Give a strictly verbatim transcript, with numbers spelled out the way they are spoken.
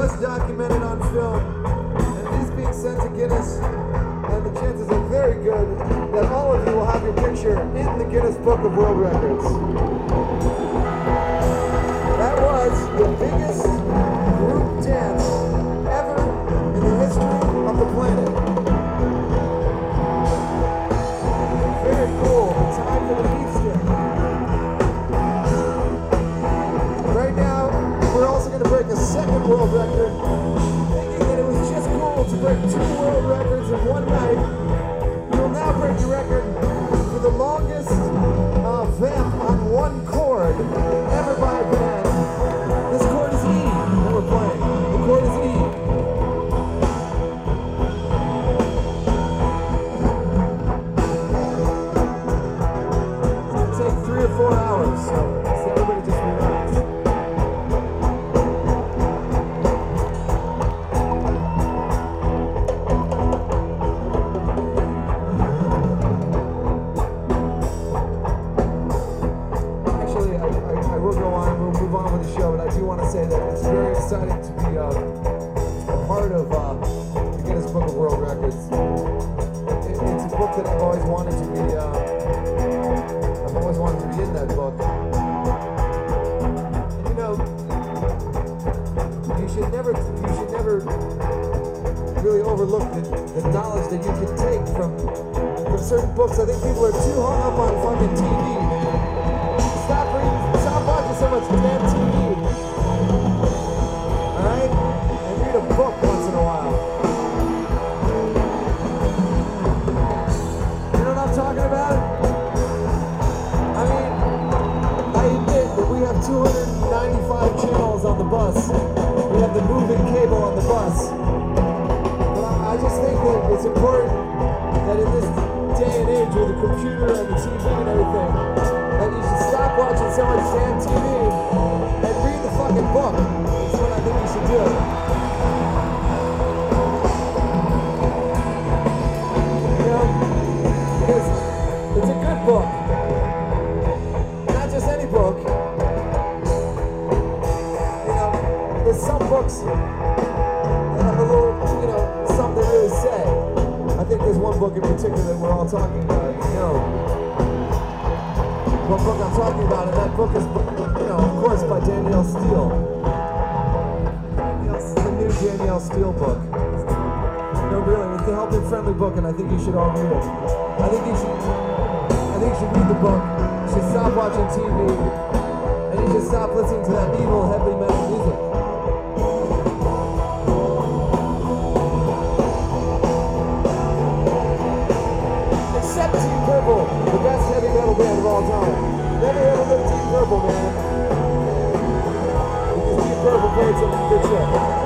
was documented on film, and it is being sent to Guinness, and the chances are very good that all of you will have your picture in the Guinness Book of World Records. That was the biggest group dance ever in the history of the planet. Very cool. Time for the beat stick. Right now, we're also going to break a second world record, thinking that it was just cool to break two world records in one night. We'll now break the record for the longest uh, vamp on one chord ever by a band. This chord is E that we're playing. The chord is E. It's going to take three or four hours, so, so everybody just relax. Say that it's very exciting to be uh, a part of uh, the Guinness Book of World Records. It, it's a book that I've always wanted to be. Uh, I've always wanted to be in that book. And you know, you should never, you should never really overlook the, the knowledge that you can take from from certain books. I think people are too hung up on fucking T V, man. Stop reading, stop watching so much damn T V. Alright? And read a book once in a while. You know what I'm talking about? I mean, I admit that we have two hundred ninety-five channels on the bus. We have the moving cable on the bus. But I, I just think that it's important that in this day and age with the computer and the T V and everything, that you should stop watching so much damn T V and read the fucking book. That's what I think you should do. You know? Because it's a good book. Not just any book. You know, there's some books that have a little, you know, something to really say. I think there's one book in particular that we're all talking about. You know what book I'm talking about, and that book is, you know, of course, by Danielle Steele. The new Danielle Steele book. No, really, it's a helping-friendly book, and I think you should all read it. I think you should. I think you should read the book. You should stop watching T V, and you should stop listening to that evil heavy metal music. Except Deep Purple, the best heavy metal band of all time. Never ever heard of Deep Purple, man. Because Deep Purple played some good shit.